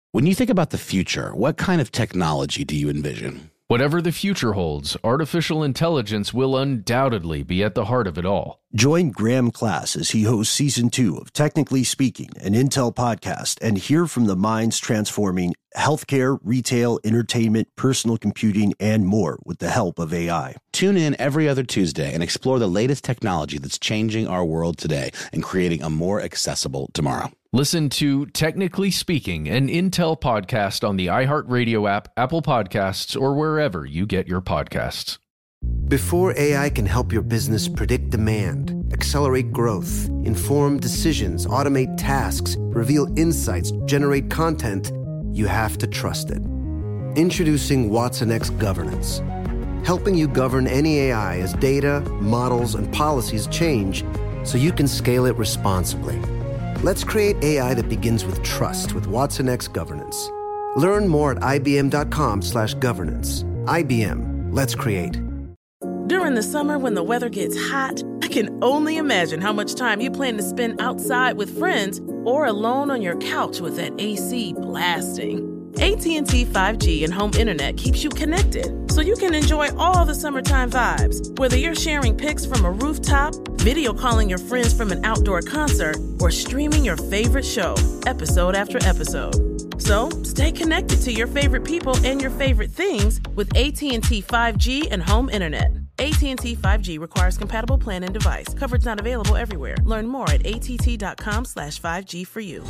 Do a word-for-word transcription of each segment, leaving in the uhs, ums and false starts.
When you think about the future, what kind of technology do you envision? Whatever the future holds, artificial intelligence will undoubtedly be at the heart of it all. Join Graham Class as he hosts Season two of Technically Speaking, an Intel podcast, and hear from the minds transforming healthcare, retail, entertainment, personal computing, and more with the help of A I. Tune in every other Tuesday and explore the latest technology that's changing our world today and creating a more accessible tomorrow. Listen to Technically Speaking, an Intel podcast on the iHeartRadio app, Apple Podcasts, or wherever you get your podcasts. Before A I can help your business predict demand, accelerate growth, inform decisions, automate tasks, reveal insights, generate content, you have to trust it. Introducing watsonx Governance, helping you govern any A I as data, models, and policies change so you can scale it responsibly. Let's create A I that begins with trust with watsonx Governance. Learn more at ibm.com slash governance. I B M. Let's create. During the summer when the weather gets hot, I can only imagine how much time you plan to spend outside with friends or alone on your couch with that A C blasting. A T and T five G and home internet keeps you connected, so you can enjoy all the summertime vibes, whether you're sharing pics from a rooftop, video calling your friends from an outdoor concert, or streaming your favorite show, episode after episode. So, stay connected to your favorite people and your favorite things with A T and T five G and home internet. A T and T five G requires compatible plan and device. Coverage not available everywhere. Learn more at att.com slash 5G for you.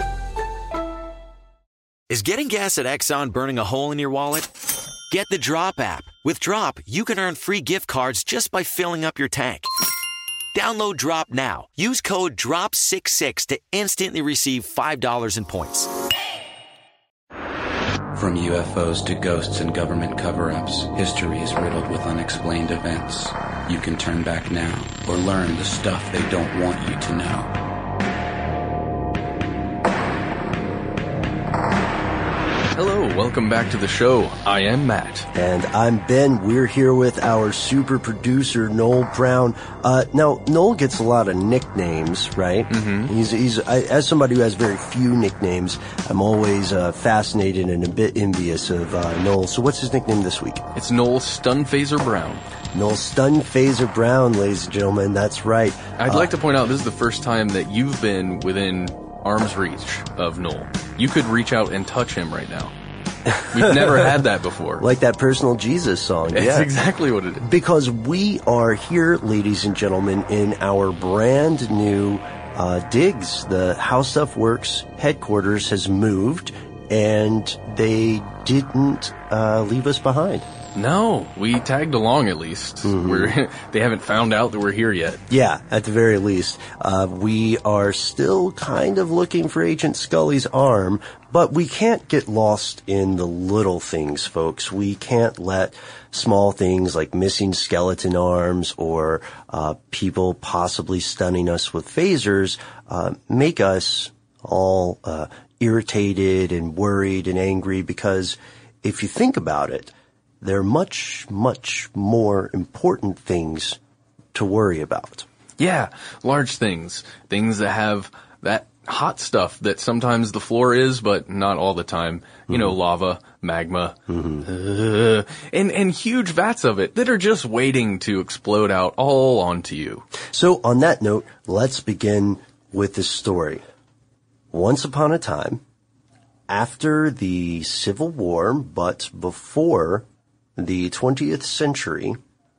Is getting gas at Exxon burning a hole in your wallet? Get the Drop app. With Drop, you can earn free gift cards just by filling up your tank. Download Drop now. Use code D R O P six six to instantly receive five dollars in points. From U F Os to ghosts and government cover-ups, history is riddled with unexplained events. You can turn back now or learn the stuff they don't want you to know. Hello, welcome back to the show. I am Matt. And I'm Ben. We're here with our super producer, Noel Brown. Uh, now, Noel gets a lot of nicknames, right? Mm-hmm. He's, he's, I, as somebody who has very few nicknames, I'm always uh, fascinated and a bit envious of uh, Noel. So what's his nickname this week? It's Noel Stunphaser Brown. Noel Stunphaser Brown, ladies and gentlemen. That's right. I'd uh, like to point out this is the first time that you've been within arm's reach of Noel. You could reach out and touch him right now. We've never had that before. Like that Personal Jesus song. That's yeah. exactly what it is. Because we are here, ladies and gentlemen, in our brand new uh, digs. The How Stuff Works headquarters has moved, and they didn't uh, leave us behind. No, we tagged along at least. Mm-hmm. We're, they haven't found out that we're here yet. Yeah, at the very least. Uh, we are still kind of looking for Agent Scully's arm, but we can't get lost in the little things, folks. We can't let small things like missing skeleton arms or uh, people possibly stunning us with phasers uh, make us all uh, irritated and worried and angry, because if you think about it, there are much, much more important things to worry about. Yeah, large things. Things that have that hot stuff that sometimes the floor is, but not all the time. You mm-hmm. know, lava, magma, mm-hmm. uh, and, and huge vats of it that are just waiting to explode out all onto you. So on that note, let's begin with this story. Once upon a time, after the Civil War, but before the twentieth century,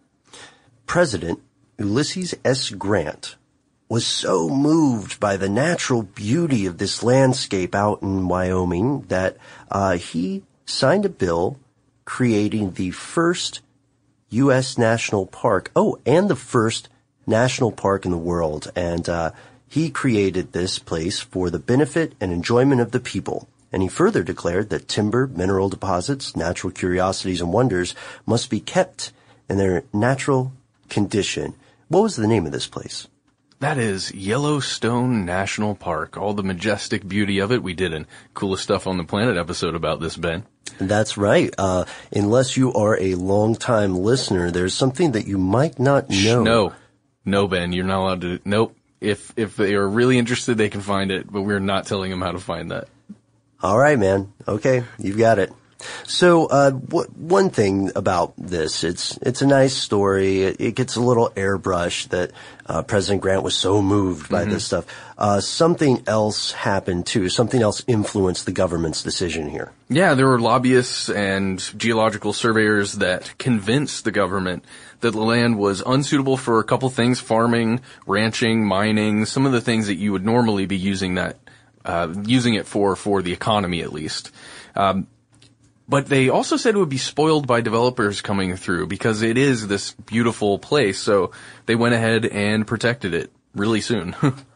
President Ulysses S. Grant was so moved by the natural beauty of this landscape out in Wyoming that uh, he signed a bill creating the first U S national park. Oh, and the first national park in the world. And uh, he created this place for the benefit and enjoyment of the people. And he further declared that timber, mineral deposits, natural curiosities, and wonders must be kept in their natural condition. What was the name of this place? That is Yellowstone National Park. All the majestic beauty of it. We did a Coolest Stuff on the Planet episode about this, Ben. That's right. Uh, unless you are a long-time listener, there's something that you might not know. No. No, Ben, you're not allowed to. Nope. If, if they are really interested, they can find it, but we're not telling them how to find that. All right, man. Okay, you've got it. So, uh, w- one thing about this, it's, it's a nice story. It, it gets a little airbrushed that, uh, President Grant was so moved by mm-hmm. this stuff. Uh, something else happened too. Something else influenced the government's decision here. Yeah, there were lobbyists and geological surveyors that convinced the government that the land was unsuitable for a couple things, farming, ranching, mining, some of the things that you would normally be using that, uh, using it for, for the economy at least. Um, But they also said it would be spoiled by developers coming through because it is this beautiful place. So they went ahead and protected it really soon.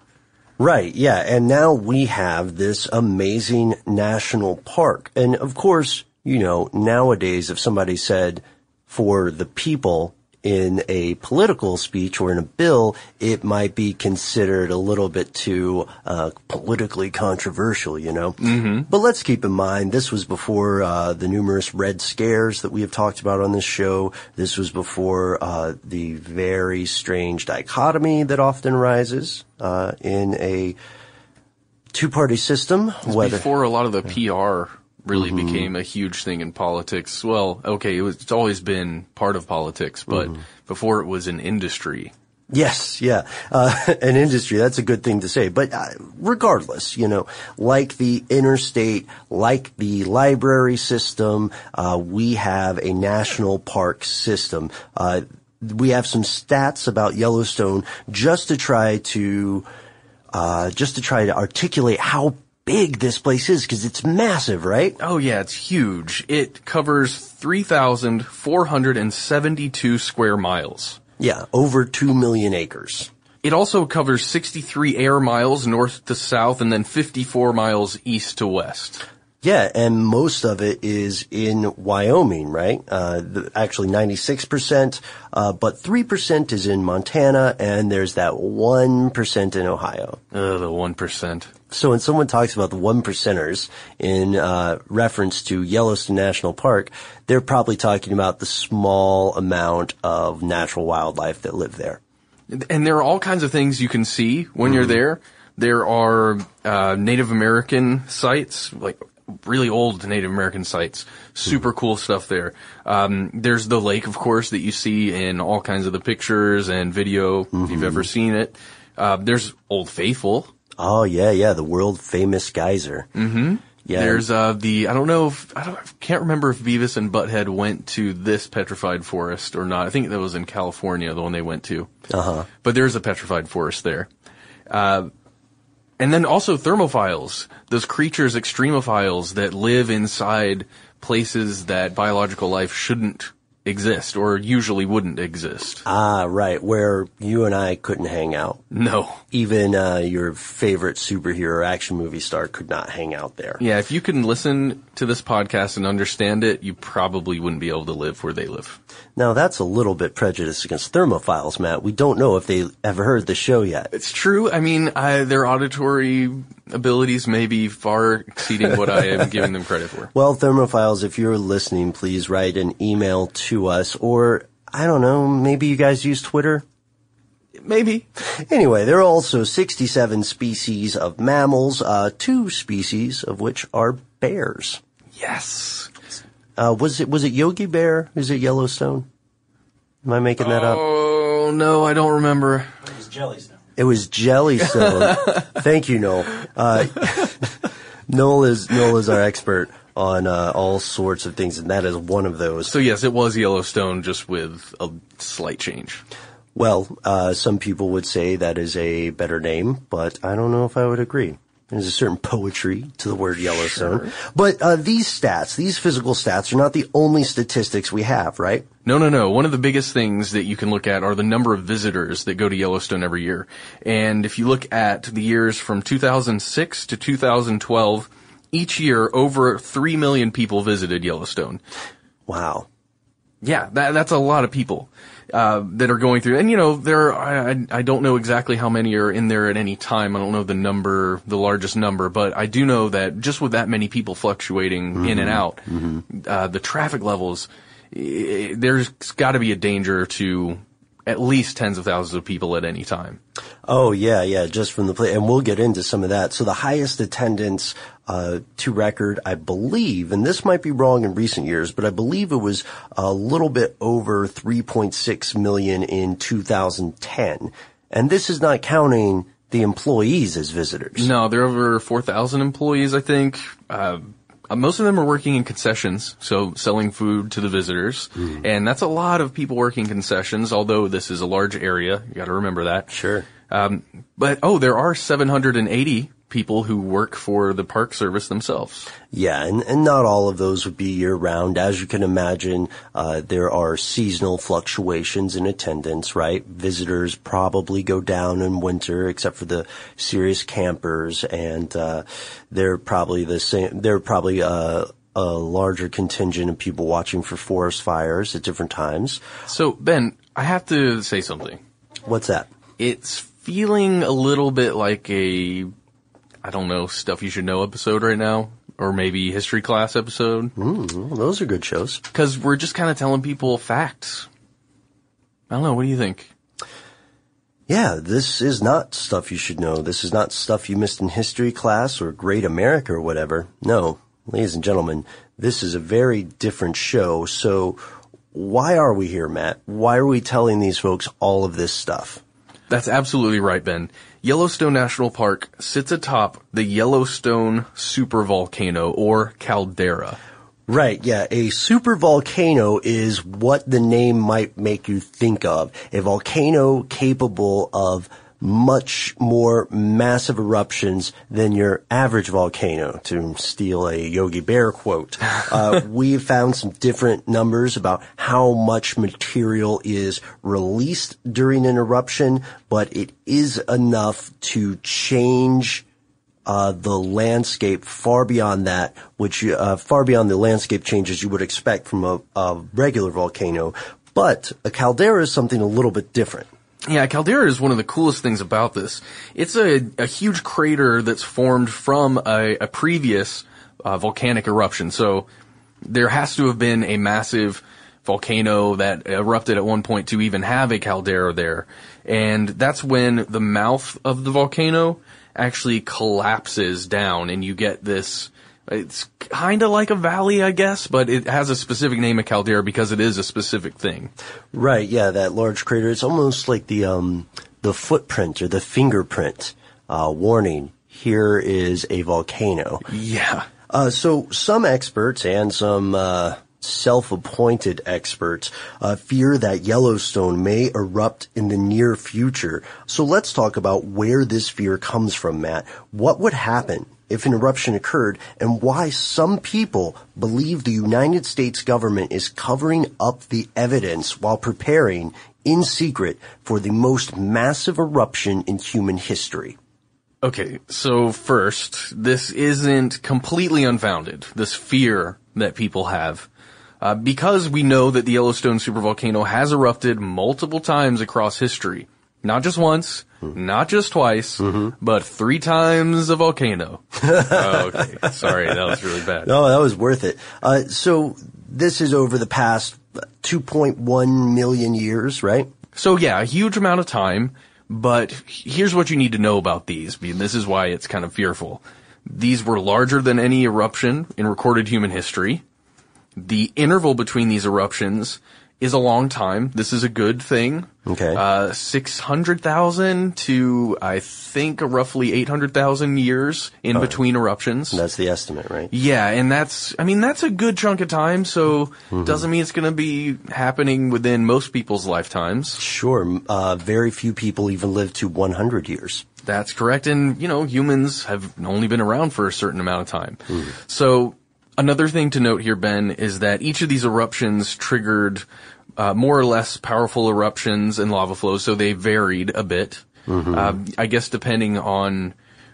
Right, yeah. And now we have this amazing national park. And of course, you know, nowadays if somebody said for the people in a political speech or in a bill, it might be considered a little bit too uh politically controversial, you know. Mm-hmm. But let's keep in mind, this was before uh the numerous Red Scares that we have talked about on this show. This was before uh the very strange dichotomy that often rises uh in a two-party system. Whether before a lot of the P R really mm-hmm. became a huge thing in politics. Well, okay, it was, it's always been part of politics, but mm-hmm. before it was an industry. Yes, yeah, uh, an industry, that's a good thing to say. But uh, regardless, you know, like the interstate, like the library system, uh, we have a national park system. Uh, we have some stats about Yellowstone just to try to, uh, just to try to articulate how big this place is, because it's massive, right? Oh yeah, it's huge. It covers three thousand four hundred seventy-two square miles. Yeah, over two million acres. It also covers sixty-three air miles north to south and then fifty-four miles east to west. Yeah, and most of it is in Wyoming, right? Uh, the, actually ninety-six percent, uh, but three percent is in Montana, and there's that one percent in Ohio. Uh, the one percent. So when someone talks about the one percenters in, uh, reference to Yellowstone National Park, they're probably talking about the small amount of natural wildlife that live there. And there are all kinds of things you can see when mm-hmm. you're there. There are, uh, Native American sites, like, really old Native American sites. Super mm-hmm. cool stuff there. Um, there's the lake, of course, that you see in all kinds of the pictures and video, mm-hmm. if you've ever seen it. Uh, there's Old Faithful. Oh, yeah, yeah, the world famous geyser. Mm-hmm. Yeah. There's, uh, the, I don't know if, I don't, I can't remember if Beavis and Butthead went to this petrified forest or not. I think that was in California, the one they went to. Uh-huh. But there's a petrified forest there. Uh, And then also thermophiles, those creatures, extremophiles that live inside places that biological life shouldn't exist or usually wouldn't exist. Ah, right, where you and I couldn't hang out. No. Even uh, your favorite superhero action movie star could not hang out there. Yeah, if you can listen to this podcast and understand it, you probably wouldn't be able to live where they live. Now, that's a little bit prejudiced against thermophiles, Matt. We don't know if they ever heard the show yet. It's true. I mean, I, their auditory abilities may be far exceeding what I am giving them credit for. Well, thermophiles, if you're listening, please write an email to us, or, I don't know, maybe you guys use Twitter? Maybe. Anyway, there are also sixty-seven species of mammals, uh, two species of which are bears. Yes. Uh, was it, was it Yogi Bear? Is it Yellowstone? Am I making that up? Oh, no, I don't remember. It was Jellystone. It was Jellystone. Thank you, Noel. Uh, Noel is, Noel is our expert on, uh, all sorts of things, and that is one of those. So yes, it was Yellowstone, just with a slight change. Well, uh, some people would say that is a better name, but I don't know if I would agree. There's a certain poetry to the word Yellowstone. Sure. But uh, these stats, these physical stats, are not the only statistics we have, right? No, no, no. One of the biggest things that you can look at are the number of visitors that go to Yellowstone every year. And if you look at the years from two thousand six to two thousand twelve, each year over three million people visited Yellowstone. Wow. Yeah, that, that's a lot of people. Uh, that are going through, and you know, there, I, I don't know exactly how many are in there at any time. I don't know the number, the largest number, but I do know that just with that many people fluctuating mm-hmm. in and out, mm-hmm. uh, the traffic levels, I, there's gotta be a danger to at least tens of thousands of people at any time. Oh, yeah, yeah, just from the play. And we'll get into some of that. So the highest attendance uh to record, I believe, and this might be wrong in recent years, but I believe it was a little bit over three point six million in two thousand ten. And this is not counting the employees as visitors. No, there are over four thousand employees, I think. Uh, most of them are working in concessions, so selling food to the visitors. Mm. And that's a lot of people working concessions, although this is a large area. You gotta remember that. Sure. Um, but, oh, there are seven hundred eighty people who work for the Park Service themselves. Yeah, and, and not all of those would be year-round. As you can imagine, uh, there are seasonal fluctuations in attendance, right? Visitors probably go down in winter, except for the serious campers, and uh, they're probably the same. They're probably uh, a larger contingent of people watching for forest fires at different times. So, Ben, I have to say something. What's that? It's feeling a little bit like a, I don't know, Stuff You Should Know episode right now, or maybe history class episode. Mm, well, those are good shows. Because we're just kind of telling people facts. I don't know, what do you think? Yeah, this is not Stuff You Should Know. This is not stuff you missed in history class or Great America or whatever. No, ladies and gentlemen, this is a very different show. So why are we here, Matt? Why are we telling these folks all of this stuff? That's absolutely right, Ben. Yellowstone National Park sits atop the Yellowstone supervolcano, or caldera. Right, yeah. A supervolcano is what the name might make you think of. A volcano capable of much more massive eruptions than your average volcano, to steal a Yogi Bear quote. Uh, we've found some different numbers about how much material is released during an eruption, but it is enough to change Uh, the landscape far beyond that, which, uh, far beyond the landscape changes you would expect from a, a regular volcano. But a caldera is something a little bit different. Yeah, a caldera is one of the coolest things about this. It's a, a huge crater that's formed from a, a previous uh, volcanic eruption. So there has to have been a massive volcano that erupted at one point to even have a caldera there. And that's when the mouth of the volcano actually collapses down, and you get this, it's kind of like a valley, I guess, but it has a specific name of caldera because it is a specific thing. Right, yeah, that large crater. It's almost like the um the footprint or the fingerprint uh warning. Here is a volcano. Yeah. Uh so some experts and some uh self-appointed experts uh, fear that Yellowstone may erupt in the near future. So let's talk about where this fear comes from, Matt. What would happen if an eruption occurred, and why some people believe the United States government is covering up the evidence while preparing in secret for the most massive eruption in human history? Okay, so first, this isn't completely unfounded, this fear that people have. Uh, because we know that the Yellowstone supervolcano has erupted multiple times across history. Not just once, mm-hmm. not just twice, mm-hmm. but three times a volcano. Oh, okay, sorry, that was really bad. No, that was worth it. Uh, so this is over the past two point one million years, right? So yeah, a huge amount of time, but here's what you need to know about these, and this is why it's kind of fearful. These were larger than any eruption in recorded human history. The interval between these eruptions is a long time. This is a good thing. Okay. Uh, six hundred thousand to, I think, roughly eight hundred thousand years in oh, between eruptions. That's the estimate, right? Yeah, and that's, I mean, that's a good chunk of time, so mm-hmm. doesn't mean it's going to be happening within most people's lifetimes. Sure. Uh, very few people even live to one hundred years. That's correct, and, you know, humans have only been around for a certain amount of time. Mm. So, another thing to note here, Ben, is that each of these eruptions triggered uh, more or less powerful eruptions and lava flows, so they varied a bit. Mm-hmm. Uh, I guess depending on,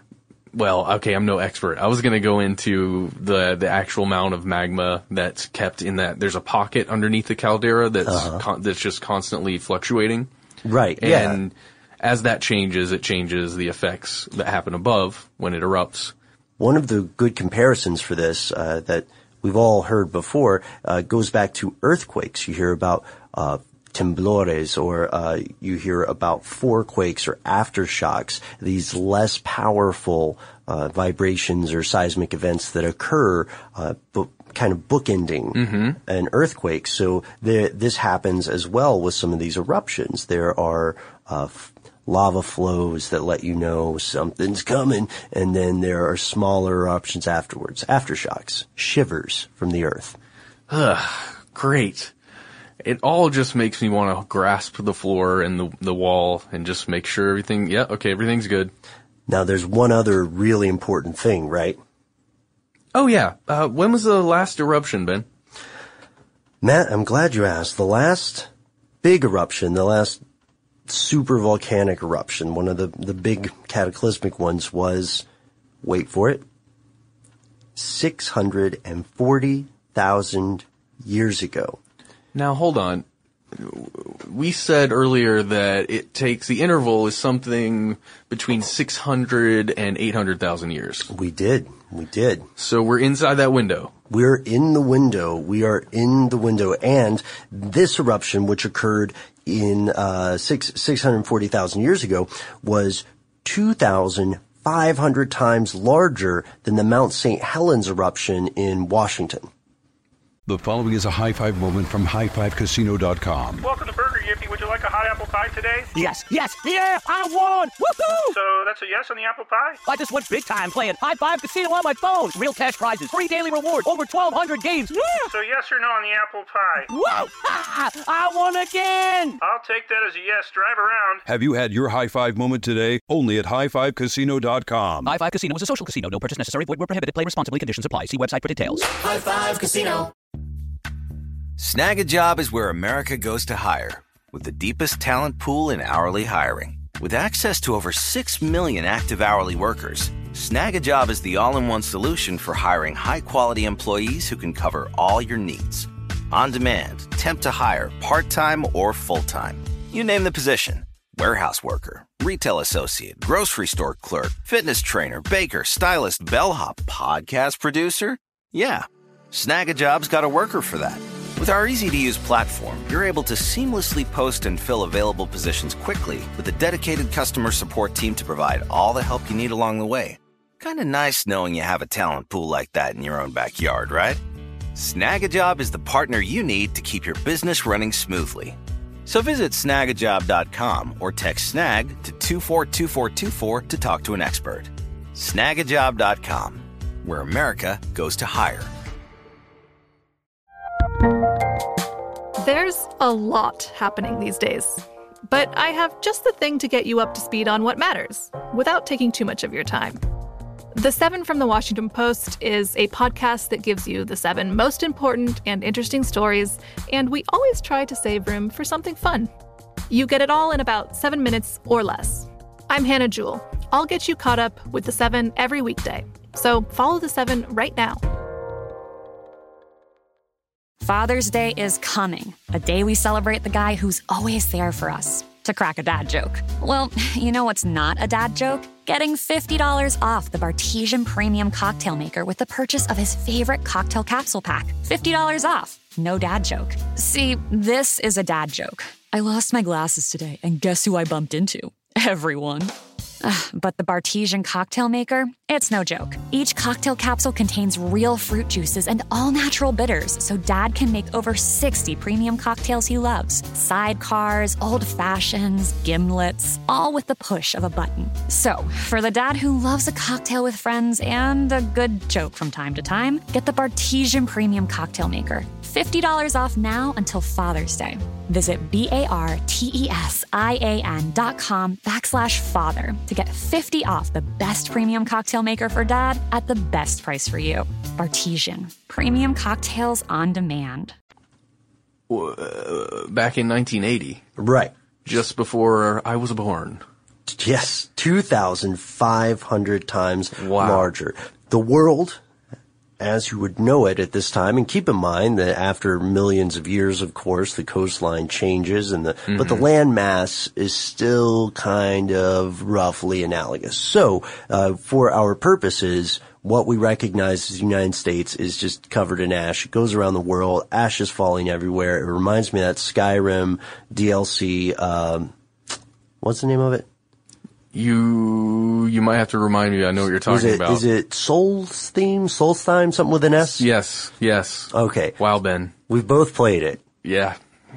well, okay, I'm no expert. I was going to go into the the actual amount of magma that's kept in that. There's a pocket underneath the caldera that's uh-huh. con- that's just constantly fluctuating. Right. Yeah. And as that changes, it changes the effects that happen above when it erupts. One of the good comparisons for this uh, that we've all heard before uh, goes back to earthquakes. You hear about uh temblores, or uh, you hear about forequakes or aftershocks, these less powerful uh, vibrations or seismic events that occur uh, bu- kind of bookending mm-hmm. an earthquake. So there, this happens as well with some of these eruptions. There are uh, f- lava flows that let you know something's coming, and then there are smaller eruptions afterwards, aftershocks, shivers from the earth. Ugh, great. It all just makes me want to grasp the floor and the the wall and just make sure everything, yeah, okay, everything's good. Now, there's one other really important thing, right? Oh, yeah. Uh, when was the last eruption, Ben? Matt, I'm glad you asked. The last big eruption, the last super volcanic eruption, one of the, the big cataclysmic ones was, wait for it, six hundred forty thousand years ago. Now, hold on. We said earlier that it takes, the interval is something between six hundred and eight hundred thousand years. We did. We did. So we're inside that window. We're in the window. We are in the window. And this eruption, which occurred in uh six six hundred forty thousand years ago, was two thousand five hundred times larger than the Mount Saint Helens eruption in Washington. The following is a high five moment from high five casino dot com. Welcome to Burger Yippee. Would you like a hot apple pie today? Yes, yes, yeah, I won! Woohoo! So that's a yes on the apple pie? I just went big time playing High Five Casino on my phone. Real cash prizes, free daily rewards, over twelve hundred games. Yeah! So yes or no on the apple pie? Whoa! I won again! I'll take that as a yes. Drive around. Have you had your high five moment today? Only at high five casino dot com. High Five Casino is a social casino. No purchase necessary. Void where prohibited. Play responsibly. Conditions apply. See website for details. High Five Casino. Snag a Job is where America goes to hire, with the deepest talent pool in hourly hiring. With access to over six million active hourly workers, Snag a Job is the all-in-one solution for hiring high-quality employees who can cover all your needs. On demand, temp to hire, part-time or full-time. You name the position. Warehouse worker, retail associate, grocery store clerk, fitness trainer, baker, stylist, bellhop, podcast producer. Yeah, Snag a Job's got a worker for that. With our easy-to-use platform, you're able to seamlessly post and fill available positions quickly with a dedicated customer support team to provide all the help you need along the way. Kind of nice knowing you have a talent pool like that in your own backyard, right? Snag a Job is the partner you need to keep your business running smoothly. So visit snag a job dot com or text SNAG to two four two four two four to talk to an expert. snag a job dot com, where America goes to hire. There's a lot happening these days, but I have just the thing to get you up to speed on what matters, without taking too much of your time. The Seven from the Washington Post is a podcast that gives you the seven most important and interesting stories, and we always try to save room for something fun. You get it all in about seven minutes or less. I'm Hannah Jewell. I'll get you caught up with the Seven every weekday, so follow the Seven right now. Father's Day is coming, a day we celebrate the guy who's always there for us. To crack a dad joke. Well, you know what's not a dad joke? Getting fifty dollars off the Bartesian Premium Cocktail Maker with the purchase of his favorite cocktail capsule pack. fifty dollars off. No dad joke. See, this is a dad joke. I lost my glasses today, and guess who I bumped into? Everyone. Ugh, but the Bartesian Cocktail Maker, it's no joke. Each cocktail capsule contains real fruit juices and all-natural bitters, so Dad can make over sixty premium cocktails he loves. Sidecars, old fashions, gimlets, all with the push of a button. So, for the dad who loves a cocktail with friends and a good joke from time to time, get the Bartesian Premium Cocktail Maker. fifty dollars off now until Father's Day. Visit B-A-R-T-E-S-I-A-N dot com backslash father to get fifty off the best premium cocktail maker for dad at the best price for you. Bartesian. Premium cocktails on demand. Uh, back in nineteen eighty. Right. Just before I was born. Yes, two thousand five hundred times wow. larger. The world, as you would know it at this time, and keep in mind that after millions of years, of course, the coastline changes, and the mm-hmm. but the land mass is still kind of roughly analogous. So, uh, for our purposes, what we recognize as the United States is just covered in ash. It goes around the world. Ash is falling everywhere. It reminds me of that Skyrim D L C. Um, what's the name of it? You you might have to remind me. I know what you're talking is it, about. Is it Solstheim? Solstheim? Something with an S? Yes. Yes. Okay. Wow, Ben. We've both played it. Yeah.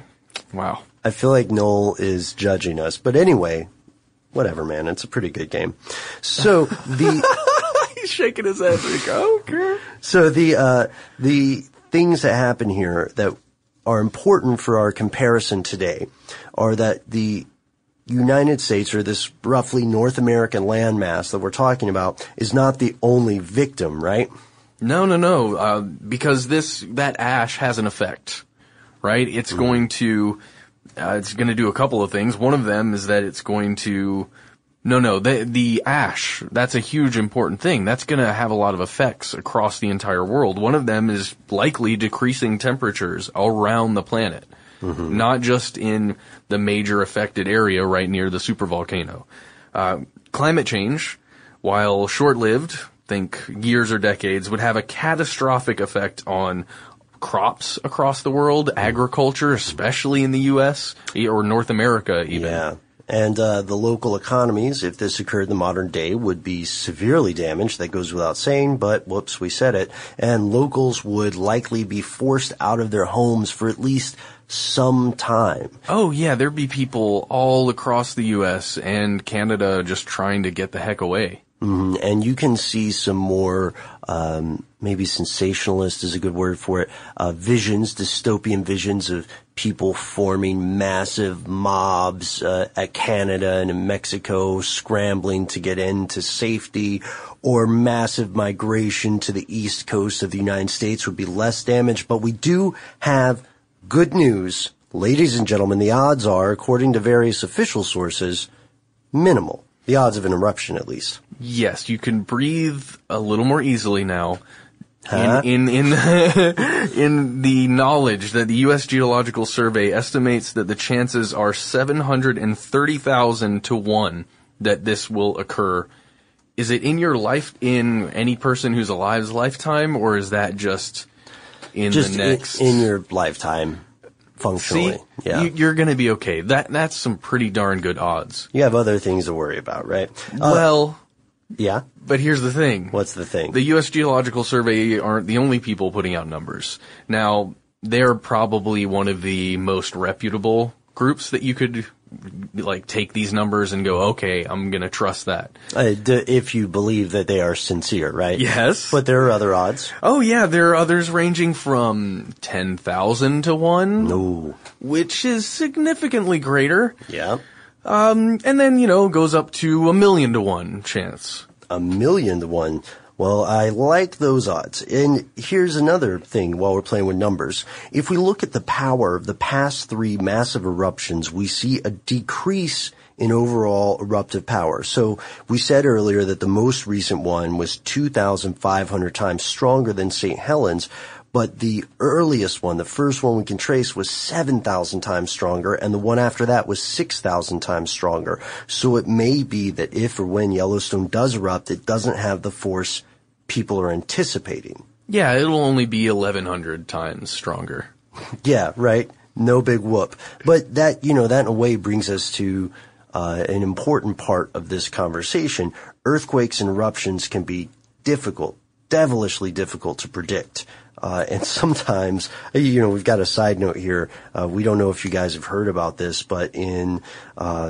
Wow. I feel like Noel is judging us. But anyway, whatever, man. It's a pretty good game. So the... He's shaking his head like, okay. So the, uh, the things that happen here that are important for our comparison today are that the United States, or this roughly North American landmass that we're talking about, is not the only victim, right? No, no, no. Uh, because this, that ash has an effect, right? It's mm. going to, uh, it's going to do a couple of things. One of them is that it's going to, no, no, the, the ash, that's a huge important thing. That's going to have a lot of effects across the entire world. One of them is likely decreasing temperatures around the planet. Mm-hmm. Not just in the major affected area right near the supervolcano. Uh, climate change, while short-lived, think years or decades, would have a catastrophic effect on crops across the world, agriculture, especially in the U S or North America even. Yeah. And uh, the local economies, if this occurred in the modern day, would be severely damaged. That goes without saying, but whoops, we said it. And locals would likely be forced out of their homes for at least some time. Oh, yeah, there'd be people all across the U S and Canada just trying to get the heck away. Mm-hmm. And you can see some more, um, maybe sensationalist is a good word for it, uh, visions, dystopian visions of people forming massive mobs uh, at Canada and in Mexico, scrambling to get into safety, or massive migration to the east coast of the United States would be less damaged. But we do have good news. Ladies and gentlemen, the odds are, according to various official sources, minimal. The odds of an eruption, at least. Yes, you can breathe a little more easily now. Huh? In in in, in the knowledge that the U S Geological Survey estimates that the chances are seven hundred thirty thousand to one that this will occur. Is it in your life, in any person who's alive's lifetime, or is that just in just the next? In, in your lifetime, functionally. See, yeah. you, you're going to be okay. That That's some pretty darn good odds. You have other things to worry about, right? Well... Uh, yeah. But here's the thing. What's the thing? The U S Geological Survey aren't the only people putting out numbers. Now, they're probably one of the most reputable groups that you could, like, take these numbers and go, okay, I'm gonna trust that. Uh, d- if you believe that they are sincere, right? Yes. But there are other odds. Oh yeah, there are others ranging from ten thousand to one. No. Which is significantly greater. Yeah. Um, and then, you know, goes up to a million to one chance. A million to one. Well, I like those odds. And here's another thing while we're playing with numbers. If we look at the power of the past three massive eruptions, we see a decrease in overall eruptive power. So we said earlier that the most recent one was two thousand five hundred times stronger than Saint Helens. But the earliest one, the first one we can trace, was seven thousand times stronger, and the one after that was six thousand times stronger. So it may be that if or when Yellowstone does erupt, it doesn't have the force people are anticipating. Yeah, it'll only be eleven hundred times stronger. Yeah, right. No big whoop. But that, you know, that in a way brings us to uh, an important part of this conversation. Earthquakes and eruptions can be difficult, devilishly difficult to predict. Uh, and sometimes, you know, we've got a side note here. Uh, we don't know if you guys have heard about this, but in, uh,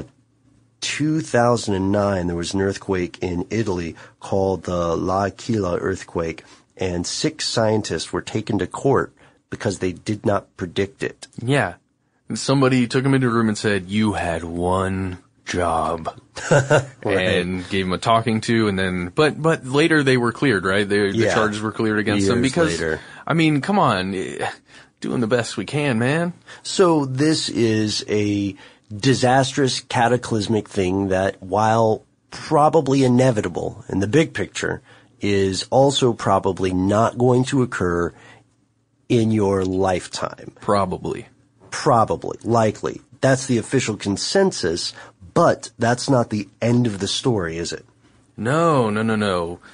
two thousand nine, there was an earthquake in Italy called the L'Aquila earthquake, and six scientists were taken to court because they did not predict it. Yeah. Somebody took them into a room and said, you had one job. Right. And gave them a talking to, and then, but, but later they were cleared, right? They, the yeah. charges were cleared against Years them because, later. I mean, come on, doing the best we can, man. So this is a disastrous, cataclysmic thing that, while probably inevitable in the big picture, is also probably not going to occur in your lifetime. Probably. Probably. Likely. That's the official consensus, but that's not the end of the story, is it? No, no, no, no.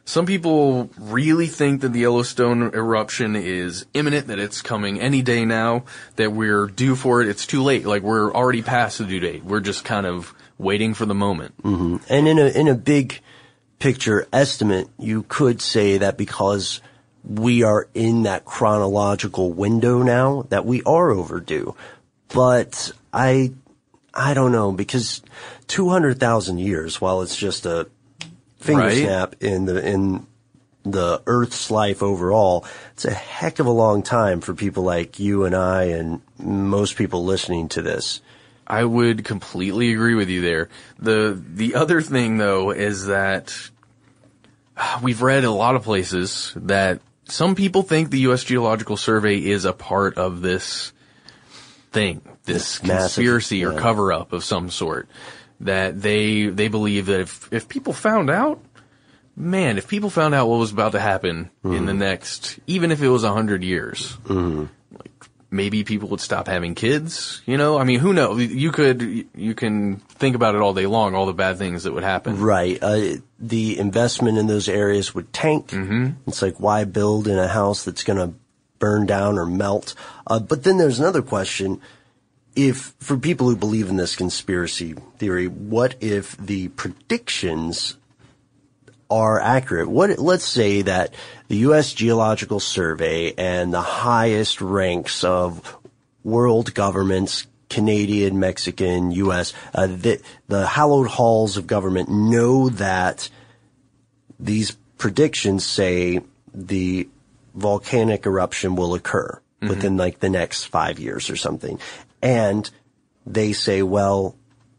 Some people really think that the Yellowstone eruption is imminent, that it's coming any day now, that we're due for it. It's too late. Like, we're already past the due date. We're just kind of waiting for the moment. Mm-hmm. And in a, in a big picture estimate, you could say that because we are in that chronological window now, that we are overdue. But I, I don't know, because two hundred thousand years, while it's just a finger right? snap in the in the Earth's life overall, it's a heck of a long time for people like you and I and most people listening to this. I would completely agree with you there. The the other thing, though, is that we've read a lot of places that some people think the U S Geological Survey is a part of this thing, this Massive, conspiracy or yeah. cover-up of some sort. That they they believe that if if people found out, man, if people found out what was about to happen mm-hmm. in the next, even if it was a hundred years, mm-hmm. like maybe people would stop having kids. You know, I mean, who knows? You could you can think about it all day long, all the bad things that would happen. Right. Uh, the investment in those areas would tank. Mm-hmm. It's like, why build in a house that's going to burn down or melt? Uh, but then there's another question. If, for people who believe in this conspiracy theory, what if the predictions are accurate? What, let's say that the U S Geological Survey and the highest ranks of world governments, Canadian, Mexican, U S, uh, the, the hallowed halls of government know that these predictions say the volcanic eruption will occur mm-hmm. within like the next five years or something. And they say, well,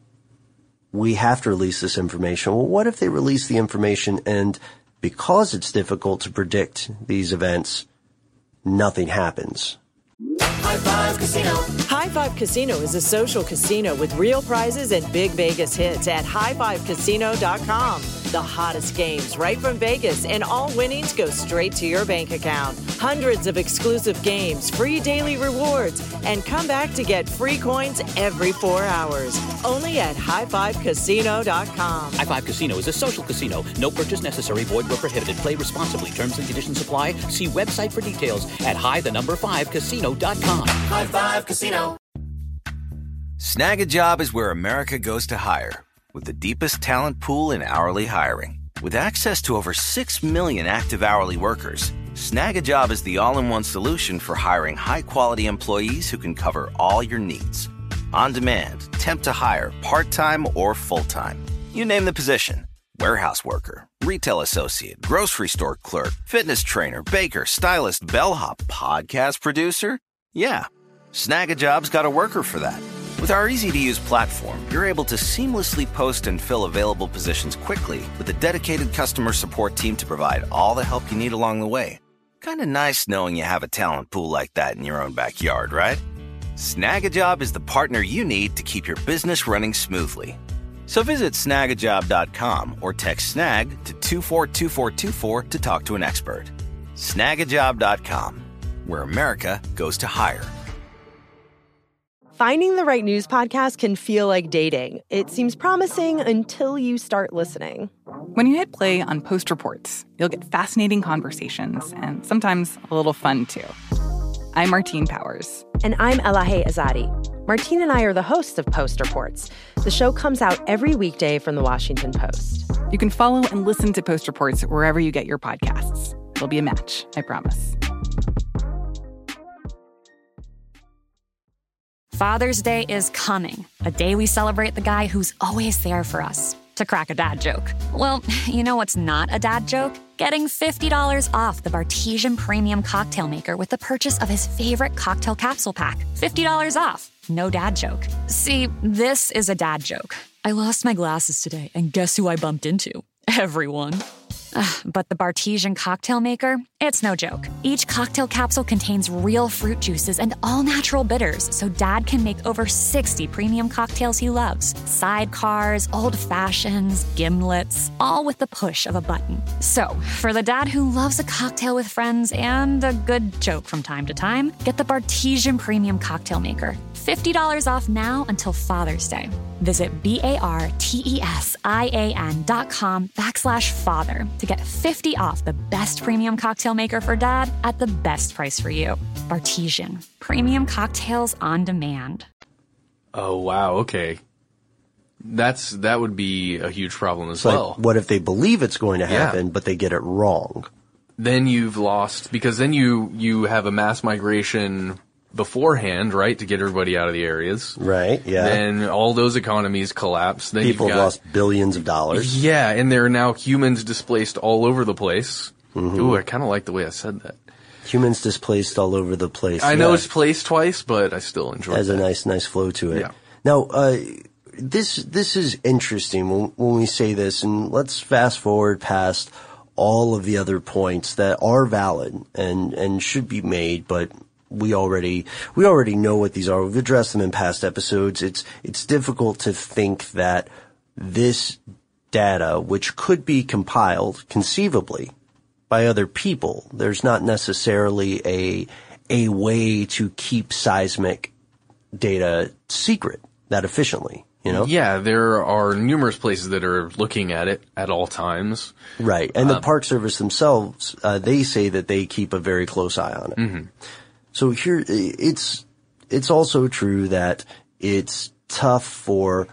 we have to release this information. Well, what if they release the information and because it's difficult to predict these events, nothing happens? High Five Casino. High Five Casino is a social casino with real prizes and big Vegas hits at high five casino dot com. The hottest games right from Vegas, and all winnings go straight to your bank account. Hundreds of exclusive games, free daily rewards, and come back to get free coins every four hours. Only at high five casino dot com. High Five Casino is a social casino. No purchase necessary. Void where prohibited. Play responsibly. Terms and conditions apply. See website for details at high the number five casino dot com. High Five Casino. Snag a Job is where America goes to hire, with the deepest talent pool in hourly hiring. With access to over six million active hourly workers, Snag a Job is the all-in-one solution for hiring high-quality employees who can cover all your needs. On demand, temp to hire, part-time or full-time. You name the position. Warehouse worker, retail associate, grocery store clerk, fitness trainer, baker, stylist, bellhop, podcast producer. Yeah, Snag a Job's got a worker for that. With our easy-to-use platform, you're able to seamlessly post and fill available positions quickly with a dedicated customer support team to provide all the help you need along the way. Kind of nice knowing you have a talent pool like that in your own backyard, right? Snag a Job is the partner you need to keep your business running smoothly. So visit snag a job dot com or text snag to two four two four two four to talk to an expert. snag a job dot com, where America goes to hire. Finding the right news podcast can feel like dating. It seems promising until you start listening. When you hit play on Post Reports, you'll get fascinating conversations and sometimes a little fun, too. I'm Martine Powers. And I'm Elahe Azadi. Martine and I are the hosts of Post Reports. The show comes out every weekday from the Washington Post. You can follow and listen to Post Reports wherever you get your podcasts. It'll be a match, I promise. Father's Day is coming, a day we celebrate the guy who's always there for us. To crack a dad joke. Well, you know what's not a dad joke? Getting fifty dollars off the Bartesian Premium Cocktail Maker with the purchase of his favorite cocktail capsule pack. fifty dollars off. No dad joke. See, this is a dad joke. I lost my glasses today, and guess who I bumped into? Everyone. But the Bartesian Cocktail Maker, it's no joke. Each cocktail capsule contains real fruit juices and all-natural bitters, so Dad can make over sixty premium cocktails he loves. Sidecars, old fashions, gimlets, all with the push of a button. So, for the dad who loves a cocktail with friends and a good joke from time to time, get the Bartesian Premium Cocktail Maker. fifty dollars off now until Father's Day. Visit B-A-R-T-E-S-I-A-N dot com backslash father to get fifty off the best premium cocktail maker for dad at the best price for you. Bartesian. Premium cocktails on demand. Oh, wow. Okay. That's, that would be a huge problem as It's like, well. what if they believe it's going to happen, Yeah. but they get it wrong? Then you've lost, because then you, you have a mass migration beforehand, right, to get everybody out of the areas. Right, yeah. Then all those economies collapse. Then People you've have got, lost billions of dollars. Yeah, and there are now humans displaced all over the place. Mm-hmm. Ooh, I kind of like the way I said that. Humans displaced all over the place. I know yeah. it's placed twice, but I still enjoy it. Has a nice, nice flow to it. Yeah. Now, uh, this, this is interesting when, when we say this, and let's fast forward past all of the other points that are valid and, and should be made, but we already, we already know what these are. We've addressed them in past episodes. It's, it's difficult to think that this data, which could be compiled conceivably by other people, there's not necessarily a, a way to keep seismic data secret that efficiently, you know? Yeah, there are numerous places that are looking at it at all times. Right. And the Um, Park Service themselves, uh, they say that they keep a very close eye on it. Mm-hmm. So here, it's, it's also true that it's tough for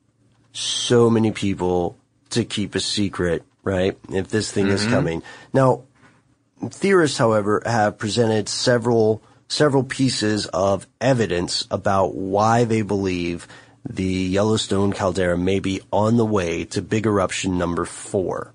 so many people to keep a secret, right? If this thing is Mhm. coming. Now, theorists, however, have presented several, several pieces of evidence about why they believe the Yellowstone caldera may be on the way to big eruption number four.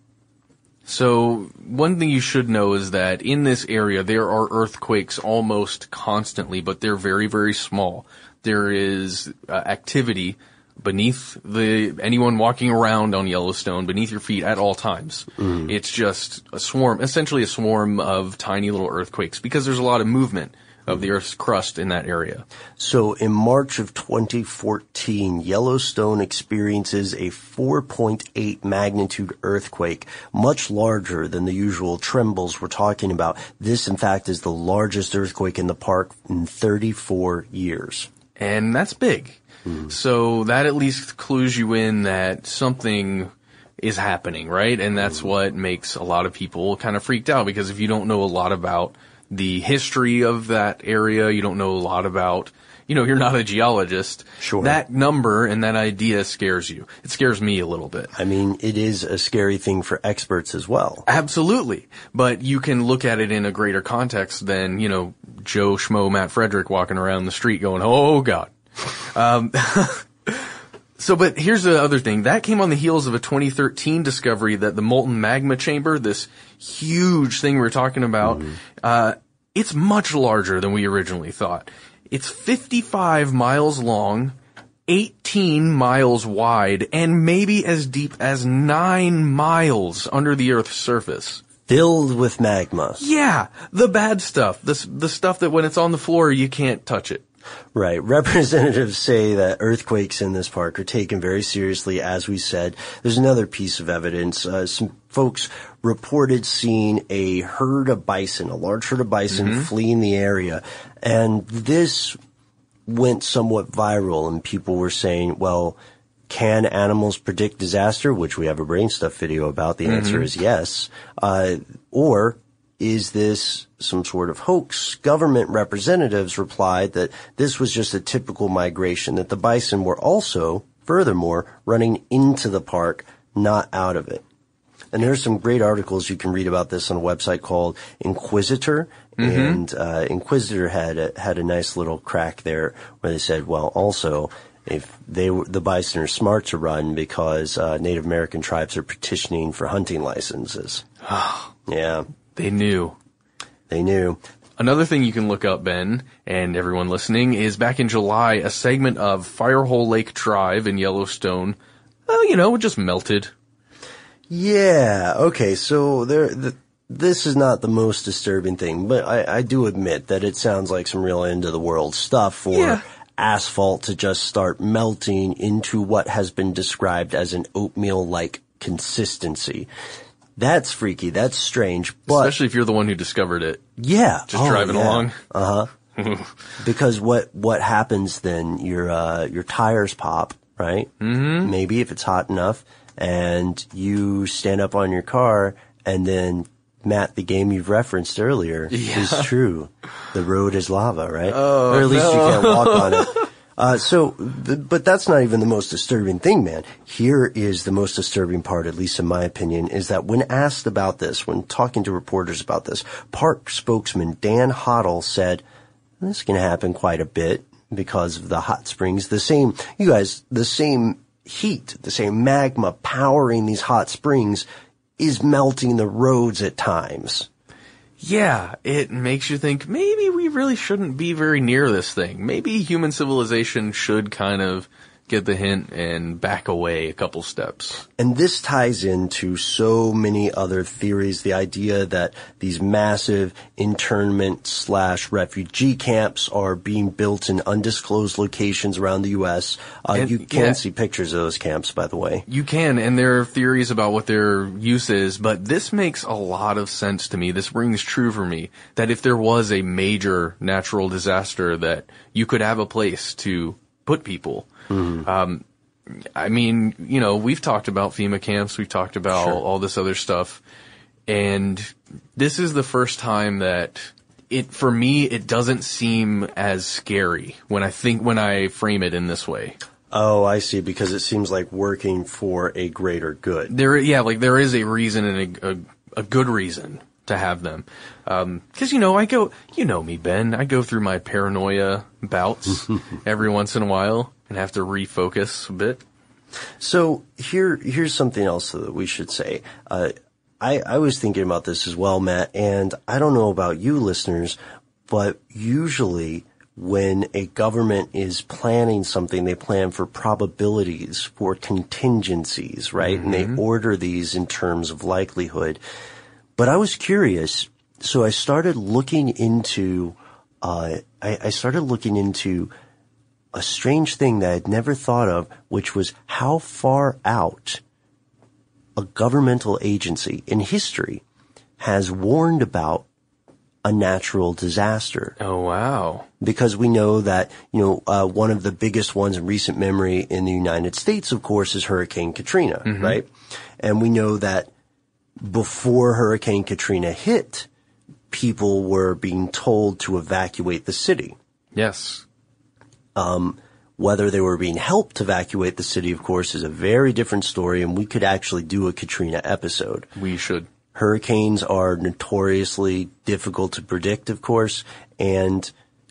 So one thing you should know is that in this area there are earthquakes almost constantly, but they're very, very small. There is uh, activity beneath the anyone walking around on Yellowstone, beneath your feet at all times. Mm. It's just a swarm, essentially a swarm of tiny little earthquakes, because there's a lot of movement of the Earth's crust in that area. So in March of twenty fourteen, Yellowstone experiences a four point eight magnitude earthquake, much larger than the usual trembles we're talking about. This, in fact, is the largest earthquake in the park in thirty-four years. And that's big. Mm. So that at least clues you in that something is happening, right? And that's mm. what makes a lot of people kind of freaked out, because if you don't know a lot about the history of that area, you don't know a lot about, you know, you're not a geologist. Sure. That number and that idea scares you. It scares me a little bit. I mean, it is a scary thing for experts as well. Absolutely. But you can look at it in a greater context than, you know, Joe Schmo Matt Frederick walking around the street going, oh God. um, So, but here's the other thing. That came on the heels of a twenty thirteen discovery that the molten magma chamber, this huge thing we were talking about, mm-hmm. uh, it's much larger than we originally thought. It's fifty-five miles long, eighteen miles wide, and maybe as deep as nine miles under the Earth's surface. Filled with magma. Yeah, the bad stuff. The, the stuff that when it's on the floor, you can't touch it. Right. Representatives say that earthquakes in this park are taken very seriously, as we said. There's another piece of evidence. Uh, some folks reported seeing a herd of bison, a large herd of bison mm-hmm. fleeing the area. And this went somewhat viral, and people were saying, well, can animals predict disaster? Which we have a Brain Stuff video about. The mm-hmm. answer is yes. Uh, or is this some sort of hoax? Government representatives replied that this was just a typical migration, that the bison were also, furthermore, running into the park, not out of it. And there's some great articles you can read about this on a website called Inquisitor. Mm-hmm. And uh, Inquisitor had a, had a nice little crack there where they said, well, also, if they were, the bison are smart to run because uh, Native American tribes are petitioning for hunting licenses. Yeah. They knew. They knew. Another thing you can look up, Ben, and everyone listening, is back in July, a segment of Firehole Lake Drive in Yellowstone, well, you know, it just melted. Yeah, okay, so there, the, this is not the most disturbing thing, but I, I do admit that it sounds like some real end-of-the-world stuff for yeah. asphalt to just start melting into what has been described as an oatmeal-like consistency. That's freaky. That's strange. But especially if you're the one who discovered it. Yeah. Just oh, driving yeah. along. Uh-huh. Because what, what happens then, your, uh, your tires pop, right? Mm-hmm. Maybe if it's hot enough, and you stand up on your car And then, Matt, the game you've referenced earlier yeah. is true. The road is lava, right? Oh, or at least no. you can't walk on it. Uh, so, but that's not even the most disturbing thing, man. Here is the most disturbing part, at least in my opinion, is that when asked about this, when talking to reporters about this, park spokesman Dan Hoddle said, this can happen quite a bit because of the hot springs. The same, you guys, the same heat, the same magma powering these hot springs is melting the roads at times. Yeah, it makes you think maybe we really shouldn't be very near this thing. Maybe human civilization should kind of get the hint and back away a couple steps. And this ties into so many other theories. The idea that these massive internment slash refugee camps are being built in undisclosed locations around the U S Uh, And, you can yeah. see pictures of those camps, by the way. You can, and there are theories about what their use is, but this makes a lot of sense to me. This rings true for me, that if there was a major natural disaster, that you could have a place to put people. Mm-hmm. Um, I mean, you know, we've talked about FEMA camps, we've talked about Sure. all, all this other stuff, and this is the first time that it, for me, it doesn't seem as scary when I think, when I frame it in this way. Oh, I see, because it seems like working for a greater good. There, yeah, like there is a reason and a, a, a good reason to have them. Um, cause you know, I go, you know me, Ben, I go through my paranoia bouts every once in a while and have to refocus a bit. So here, here's something else that we should say. Uh, I, I was thinking about this as well, Matt, and I don't know about you listeners, but usually when a government is planning something, they plan for probabilities, for contingencies, right? Mm-hmm. And they order these in terms of likelihood. But I was curious, so I started looking into, uh, I, I started looking into a strange thing that I'd never thought of, which was how far out a governmental agency in history has warned about a natural disaster. Oh, wow. Because we know that, you know, uh, one of the biggest ones in recent memory in the United States, of course, is Hurricane Katrina, Mm-hmm. right? And we know that before Hurricane Katrina hit, people were being told to evacuate the city. Yes. Um, whether they were being helped to evacuate the city, of course, is a very different story, and we could actually do a Katrina episode. We should. Hurricanes are notoriously difficult to predict, of course, and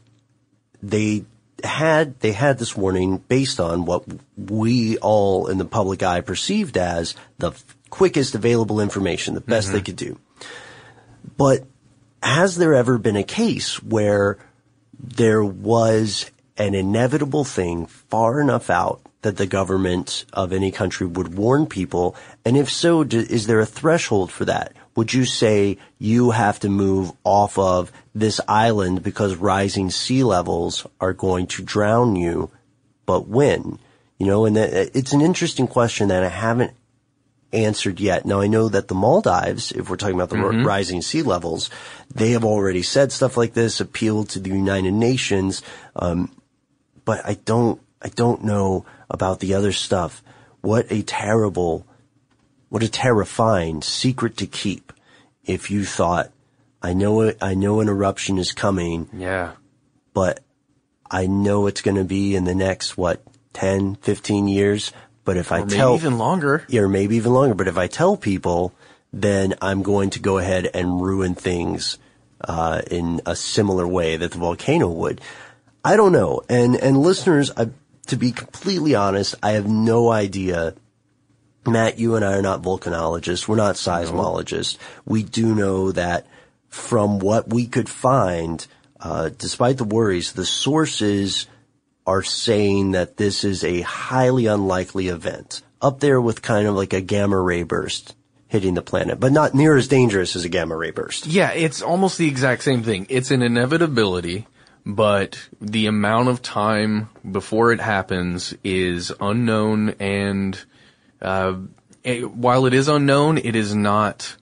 they had they had this warning based on what we all in the public eye perceived as the quickest available information, the best Mm-hmm. they could do. But has there ever been a case where there was an inevitable thing far enough out that the government of any country would warn people? And if so, do, is there a threshold for that? Would you say you have to move off of this island because rising sea levels are going to drown you, but when? You know, and that, it's an interesting question that I haven't answered yet. Now, I know that the Maldives, if we're talking about the Mm-hmm. rising sea levels, they have already said stuff like this, appealed to the United Nations. Um, but I don't, I don't know about the other stuff. What a terrible, what a terrifying secret to keep if you thought, I know it, I know an eruption is coming. Yeah. But I know it's going to be in the next, what, ten, fifteen years. But if I Or maybe tell, even longer. Yeah, or maybe even longer. But if I tell people, then I'm going to go ahead and ruin things, uh, in a similar way that the volcano would. I don't know. And, and listeners, I, to be completely honest, I have no idea. Matt, you and I are not volcanologists. We're not seismologists. We do know that from what we could find, uh, despite the worries, the sources are saying that this is a highly unlikely event, up there with kind of like a gamma ray burst hitting the planet, but not near as dangerous as a gamma ray burst. Yeah, it's almost the exact same thing. It's an inevitability, but the amount of time before it happens is unknown, and uh, it, while it is unknown, it is not,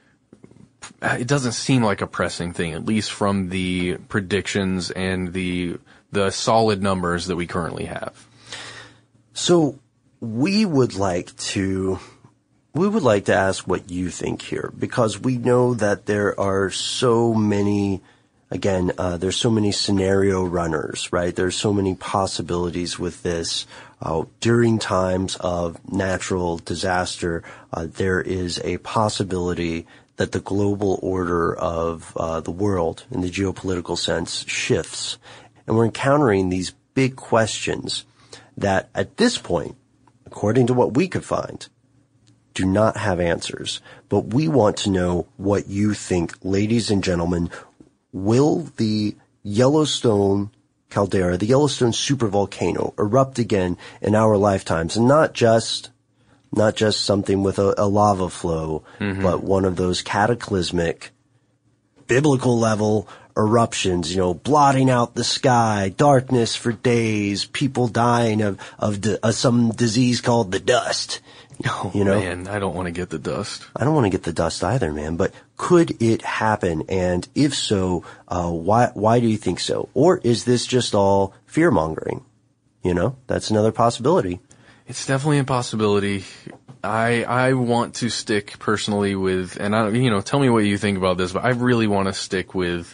it doesn't seem like a pressing thing, at least from the predictions and the the solid numbers that we currently have. So we would like to we would like to ask what you think here, because we know that there are so many, again, uh, there's so many scenario runners, right? There's so many possibilities with this. Uh, during times of natural disaster, uh, there is a possibility that the global order of uh, the world, in the geopolitical sense, shifts. And we're encountering these big questions that, at this point, according to what we could find, do not have answers. But we want to know what you think, ladies and gentlemen. Will the Yellowstone caldera, the Yellowstone supervolcano, erupt again in our lifetimes? And not just, not just something with a, a lava flow, mm-hmm. but one of those cataclysmic, biblical level eruptions, you know, blotting out the sky, darkness for days, people dying of, of, di- of some disease called the dust. Oh, you know? Man, I don't want to get the dust. I don't want to get the dust either, man. But could it happen? And if so, uh, why, why do you think so? Or is this just all fear mongering? You know, that's another possibility. It's definitely a possibility. I, I want to stick personally with, and I, you know, tell me what you think about this, but I really want to stick with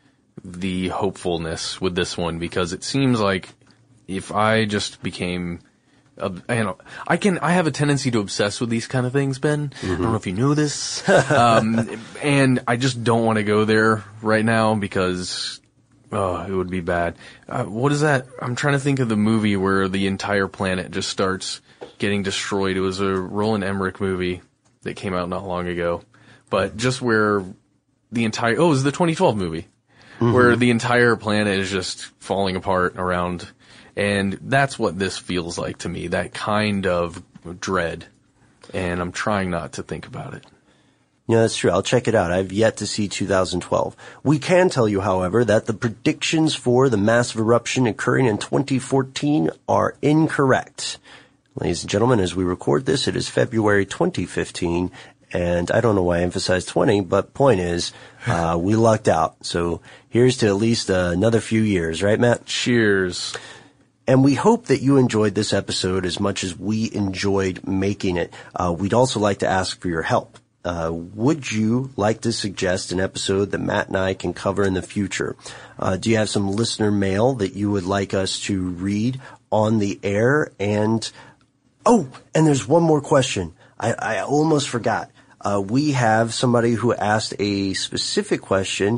the hopefulness with this one, because it seems like if I just became, Uh, you know, I can, I have a tendency to obsess with these kind of things, Ben. Mm-hmm. I don't know if you knew this. um, and I just don't want to go there right now because, oh, it would be bad. Uh, what is that? I'm trying to think of the movie where the entire planet just starts getting destroyed. It was a Roland Emmerich movie that came out not long ago. But just where the entire, oh, it was the twenty twelve movie. Mm-hmm. Where the entire planet is just falling apart around. And that's what this feels like to me, that kind of dread. And I'm trying not to think about it. Yeah, that's true. I'll check it out. I've yet to see two thousand twelve. We can tell you, however, that the predictions for the massive eruption occurring in twenty fourteen are incorrect. Ladies and gentlemen, as we record this, it is February twenty fifteen. And I don't know why I emphasized twenty, but point is, uh, we lucked out. So here's to at least uh, another few years, right, Matt? Cheers. And we hope that you enjoyed this episode as much as we enjoyed making it. Uh, we'd also like to ask for your help. Uh, would you like to suggest an episode that Matt and I can cover in the future? Uh, do you have some listener mail that you would like us to read on the air? And, oh, and there's one more question. I, I almost forgot. Uh, we have somebody who asked a specific question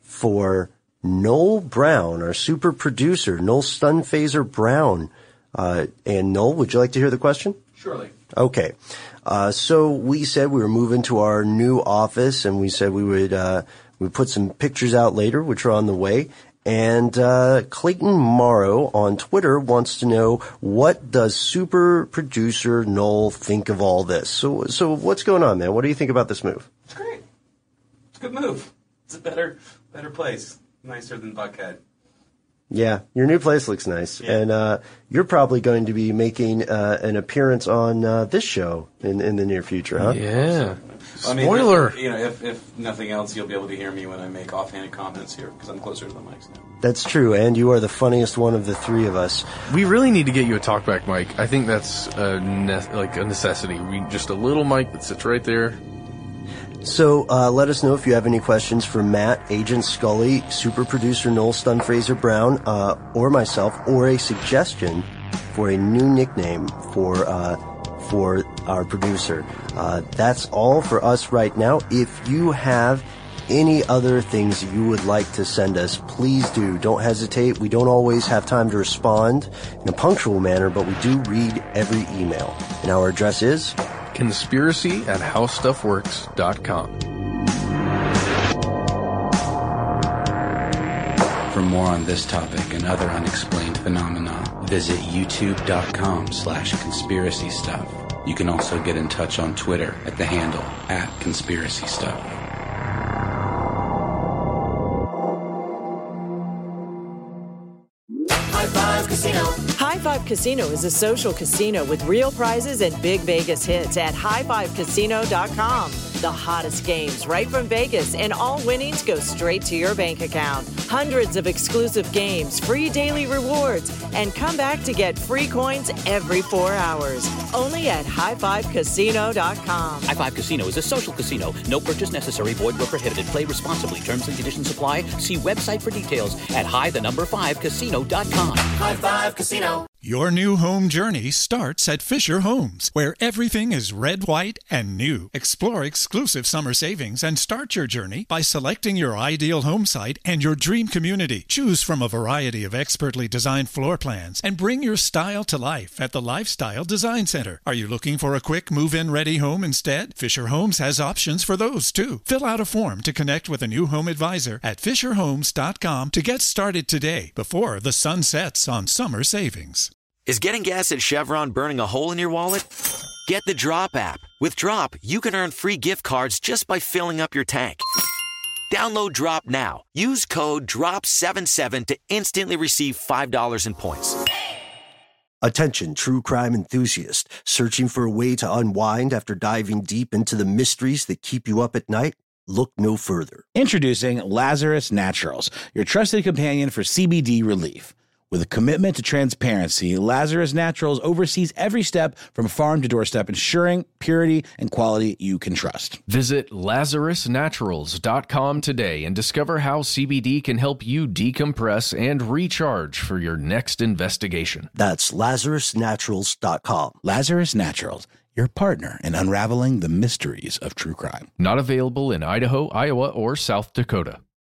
for Noel Brown, our super producer, Noel Stunphaser Brown. Uh, and Noel, would you like to hear the question? Surely. Okay. Uh, so we said we were moving to our new office, and we said we would, uh, we'd put some pictures out later, which are on the way. And, uh, Clayton Morrow on Twitter wants to know, what does super producer Noel think of all this? So, so what's going on, man? What do you think about this move? It's great. It's a good move. It's a better, better place. Nicer than Buckhead. Yeah, your new place looks nice. Yeah. And uh you're probably going to be making uh an appearance on uh this show in, in the near future, huh? Yeah. I mean, Spoiler! If, you know, if, if nothing else, you'll be able to hear me when I make offhanded comments here, because I'm closer to the mics now. That's true, and you are the funniest one of the three of us. We really need to get you a talkback mic. I think that's a ne- like a necessity. We just a little mic that sits right there. So uh let us know if you have any questions for Matt, Agent Scully, super producer Noel Stunphaser Brown, uh or myself, or a suggestion for a new nickname for uh for our producer. Uh that's all for us right now. If you have any other things you would like to send us, please do. Don't hesitate. We don't always have time to respond in a punctual manner, but we do read every email. And our address is conspiracy at how stuff works dot com. For more on this topic and other unexplained phenomena, visit youtube.com slash conspiracy stuff. You can also get in touch on Twitter at the handle at conspiracy stuff. High Five Casino. High Five Casino is a social casino with real prizes and big Vegas hits at high five casino dot com. The hottest games right from Vegas, and all winnings go straight to your bank account. Hundreds of exclusive games, free daily rewards, and come back to get free coins every four hours. Only at high five casino dot com. High Five Casino is a social casino. No purchase necessary. Void where prohibited. Play responsibly. Terms and conditions apply. See website for details at high the number five casino dot com. High Five Casino. Your new home journey starts at Fisher Homes, where everything is red, white, and new. Explore exclusive summer savings and start your journey by selecting your ideal home site and your dream community. Choose from a variety of expertly designed floor plans and bring your style to life at the Lifestyle Design Center. Are you looking for a quick move-in ready home instead? Fisher Homes has options for those too. Fill out a form to connect with a new home advisor at fisher homes dot com to get started today before the sun sets on summer savings. Is getting gas at Chevron burning a hole in your wallet? Get the Drop app. With Drop, you can earn free gift cards just by filling up your tank. Download Drop now. Use code drop seven seven to instantly receive five dollars in points. Attention, true crime enthusiast. Searching for a way to unwind after diving deep into the mysteries that keep you up at night? Look no further. Introducing Lazarus Naturals, your trusted companion for C B D relief. With a commitment to transparency, Lazarus Naturals oversees every step from farm to doorstep, ensuring purity and quality you can trust. Visit lazarus naturals dot com today and discover how C B D can help you decompress and recharge for your next investigation. That's lazarus naturals dot com. Lazarus Naturals, your partner in unraveling the mysteries of true crime. Not available in Idaho, Iowa, or South Dakota.